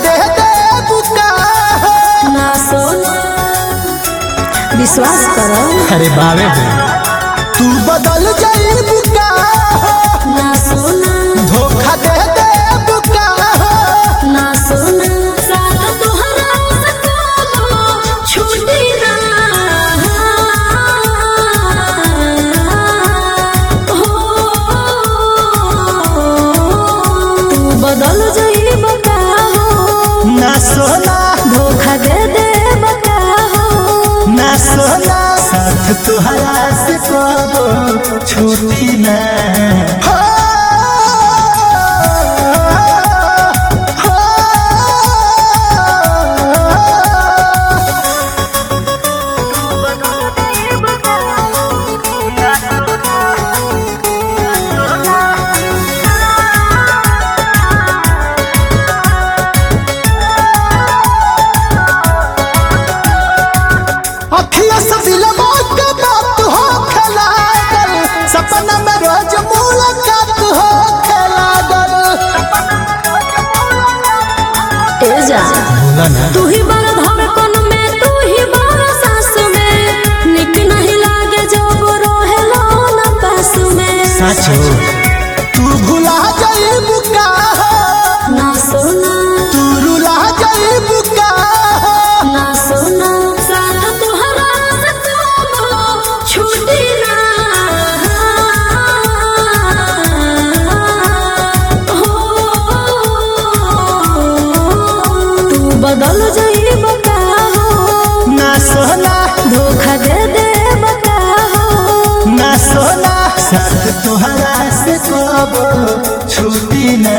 दे दे बुका ना सोना विश्वास करो। अरे बावे तू बदल जाई बुका ना सोना धोखा दे दे बुका ना सोना साथ तुहरा सको छूटी ना हो तू बदल जाई बका हो ना सोना धोखा दे दे बका हो ना सोना साथ तुहरा से कबो छूटी ना अखिया से दिलवा के बात हो खेलागल सपना में रोज मुलाकात हो खेलागल ए जा बोला ना तू ही बड़ा धड़कन में तू ही बड़ा सांस में निक नहीं लागे जब रहेला ना पास में सच हो तू भुला जाई बुका ना सोना तू रुला जाई बुका ना सोना साथ तुहरा सको छूटी ना हो तू बदल जाई बका हो ना सोना धोखा दे दे बका हो ना सोना साथ तुहरा से कबो छूटी ना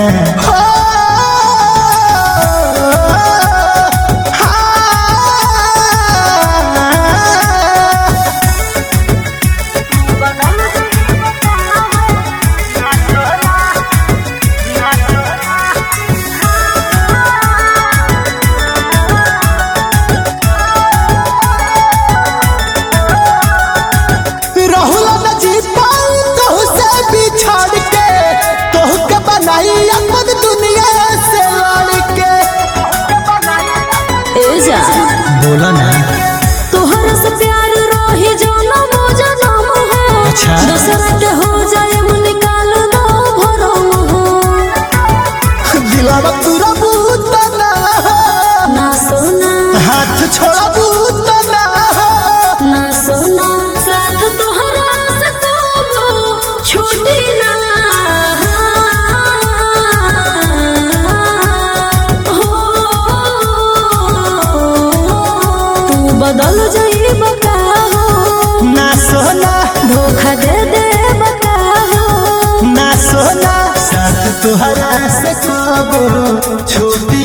राहुल न जी पाऊं तोह से बिछड़ के तोह के बनाई अपन दुनिया से लड़ के ए जा बोला ना तोहरा से प्यार रही जनम जनम हो अच्छा। दूसरा के हो जाए निकाल दो भरम हो दिलावा पूरा बूत ना ना सोना हाथ छोड़ा बूत ना ना सोना साथ तोहरा सको छूटी ना हो तू बदल जाई बका हो ना सोना धोखा दे दे बका हो ना सोना साथ तुहरा से कबो छूटी